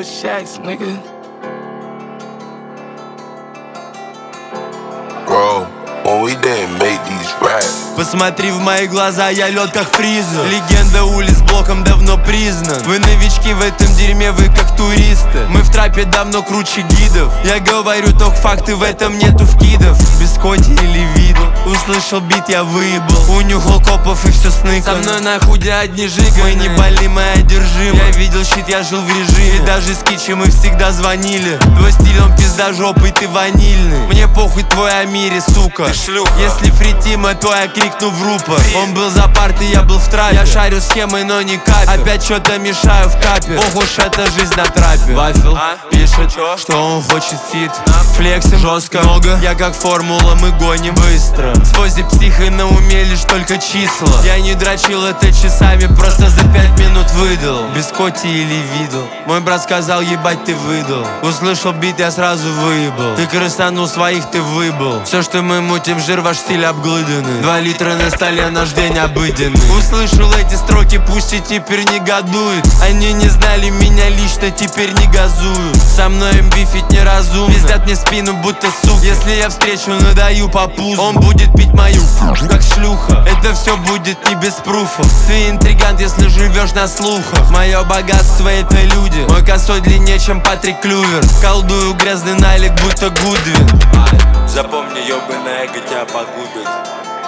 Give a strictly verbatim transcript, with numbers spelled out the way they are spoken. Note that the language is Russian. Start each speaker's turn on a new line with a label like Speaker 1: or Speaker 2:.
Speaker 1: with shacks, nigga.
Speaker 2: Bro, when we didn't make these raps.
Speaker 3: Посмотри в мои глаза, я лед как фриза. Легенда улиц блоком давно признан. Вы новички в этом дерьме, вы как туристы. Мы в трапе давно круче гидов. Я говорю только факты, в этом нету вкидов. Без коти или виду. Услышал бит, я выебал. Унюхал копов и все сныкал. Со мной на худе одни жига. Мы не болим, мы одержимы. Я видел щит, я жил в режиме. И даже с кичи мы всегда звонили. Твой стиль, он пиздожопый, ты ванильный. Мне похуй твой о мире, сука. Ты шлюха. Если фритима, то я крикну в рупор. Он был за партой, я был в трапе. Я шарю схемой, но не капел. Опять что-то мешаю в капе. Ох уж это жизнь на трапе. Вафел а? пишет, Чё? что он хочет фит. Флексим жестко, много. Я как формула, мы гоним быстро. С пози психой на уме лишь только числа. Я не дрочил это часами, просто за пять минут выдал. Без коти или видел. Мой брат сказал, ебать ты выдал. Услышал бит, я сразу выебал. Ты крыстанул своих, ты выбыл. Все, что мы мутим, жир, ваш стиль обглыданный. Два литра на столе, наш день обыденный. Услышал эти строки, пусть и теперь негодует. Они не знали меня лично, теперь не газуют. Со мной им бифить неразумно. Пиздят мне спину, будто сук. Если я встречу, надаю по пузу. Он будет пить мою, как шлюха. Это все будет не без пруфов. Ты интригант, если живешь на слухах. Мое богатство это люди. Мой косой длиннее, чем Патрик Клювер. Колдую грязный налик, будто Гудвин.
Speaker 4: Запомни, ёбаное эго тебя погубит.